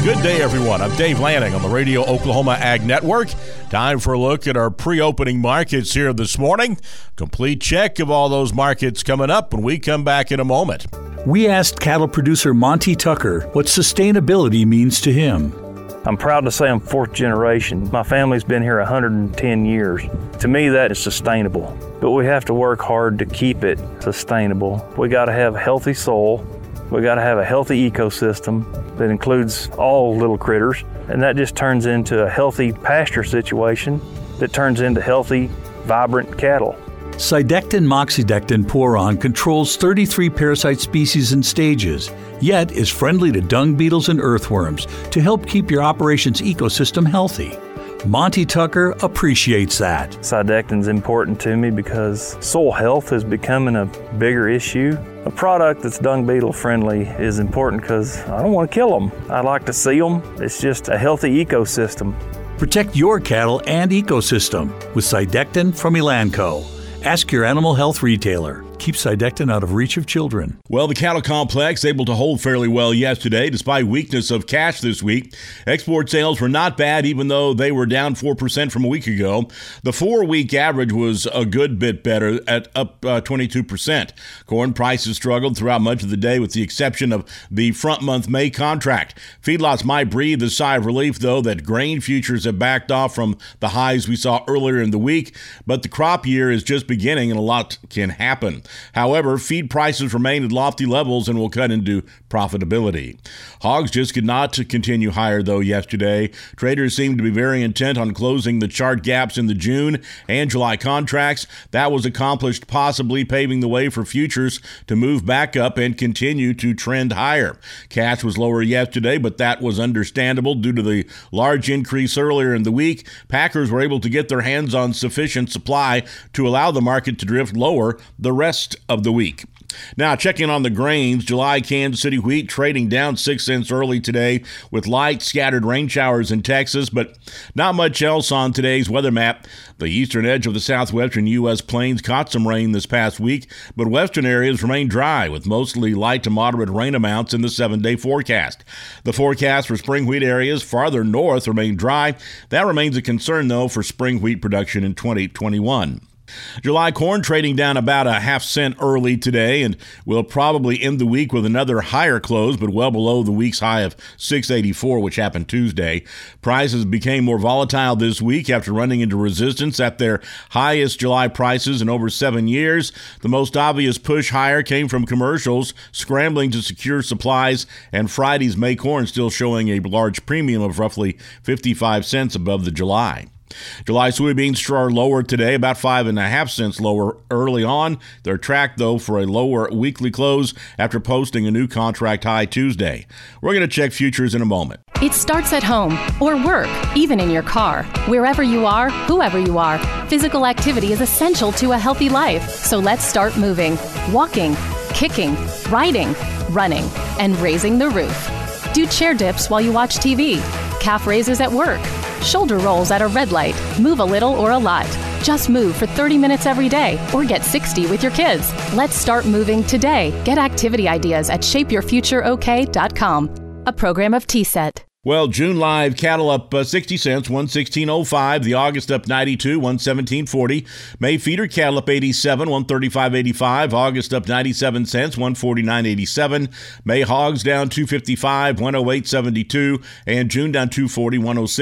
Good day, everyone. I'm Dave Lanning on the Radio Oklahoma Ag Network. Time for a look at our pre-opening markets here this morning. Complete check of all those markets coming up when we come back in a moment. We asked cattle producer Monty Tucker what sustainability means to him. I'm proud to say I'm fourth generation. My family's been here 110 years. To me, that is sustainable. But we have to work hard to keep it sustainable. We got to have healthy soil. We got to have a healthy ecosystem that includes all little critters, and that just turns into a healthy pasture situation that turns into healthy, vibrant cattle. Cydectin Moxidectin Poron controls 33 parasite species and stages, yet is friendly to dung beetles and earthworms to help keep your operation's ecosystem healthy. Monty Tucker appreciates that. Cydectin's important to me because soil health is becoming a bigger issue. A product that's dung beetle friendly is important because I don't want to kill them. I like to see them. It's just a healthy ecosystem. Protect your cattle and ecosystem with Cydectin from Elanco. Ask your animal health retailer. Keep Cydectin out of reach of children. Well, the cattle complex able to hold fairly well yesterday despite weakness of cash this week. Export sales were not bad even though they were down 4% from a week ago. The 4-week average was a good bit better at up 22%. Corn prices struggled throughout much of the day with the exception of the front month May contract. Feedlots might breathe a sigh of relief though that grain futures have backed off from the highs we saw earlier in the week, but the crop year is just beginning and a lot can happen. However, feed prices remain at lofty levels and will cut into profitability. Hogs just could not continue higher, though, yesterday. Traders seemed to be very intent on closing the chart gaps in the June and July contracts. That was accomplished, possibly paving the way for futures to move back up and continue to trend higher. Cash was lower yesterday, but that was understandable due to the large increase earlier in the week. Packers were able to get their hands on sufficient supply to allow the market to drift lower the rest of the week. Now, checking on the grains, July Kansas City wheat trading down 6 cents early today with light scattered rain showers in Texas, but not much else on today's weather map. The eastern edge of the southwestern U.S. plains caught some rain this past week, but western areas remain dry with mostly light to moderate rain amounts in the 7-day forecast. The forecast for spring wheat areas farther north remain dry. That remains a concern, though, for spring wheat production in 2021. July corn trading down about a half-cent early today and will probably end the week with another higher close, but well below the week's high of $6.84, which happened Tuesday. Prices became more volatile this week after running into resistance at their highest July prices in over 7 years. The most obvious push higher came from commercials scrambling to secure supplies, and Friday's May corn still showing a large premium of roughly 55 cents above the July. July soybeans are lower today, about 5.5 cents lower early on. They're tracked, though, for a lower weekly close after posting a new contract high Tuesday. We're going to check futures in a moment. It starts at home or work, even in your car. Wherever you are, whoever you are, physical activity is essential to a healthy life. So let's start moving, walking, kicking, riding, running, and raising the roof. Do chair dips while you watch TV, calf raises at work, shoulder rolls at a red light. Move a little or a lot. Just move for 30 minutes every day or get 60 with your kids. Let's start moving today. Get activity ideas at shapeyourfutureok.com. A program of T-Set. Well, June live cattle up 60 cents, 116.05. The August up 92, 117.40. May feeder cattle up 87, 135.85. August up 97 cents, 149.87. May hogs down 255, 108.72. And June down 240,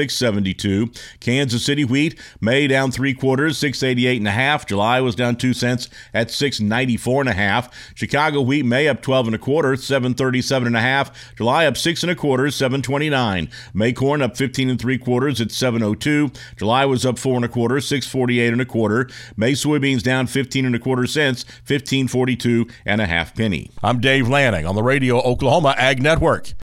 106.72. Kansas City wheat, May down 3/4, 688.5. July was down 2 cents at 694.5. Chicago wheat, May up 12 1/4, 737.5. July up 6 1/4, 729. May corn up 15 3/4 at 702. July was up 4 1/4, 648 1/4. May soybeans down 15 1/4 cents, 1542.5 penny. I'm Dave Lanning on the Radio Oklahoma Ag Network.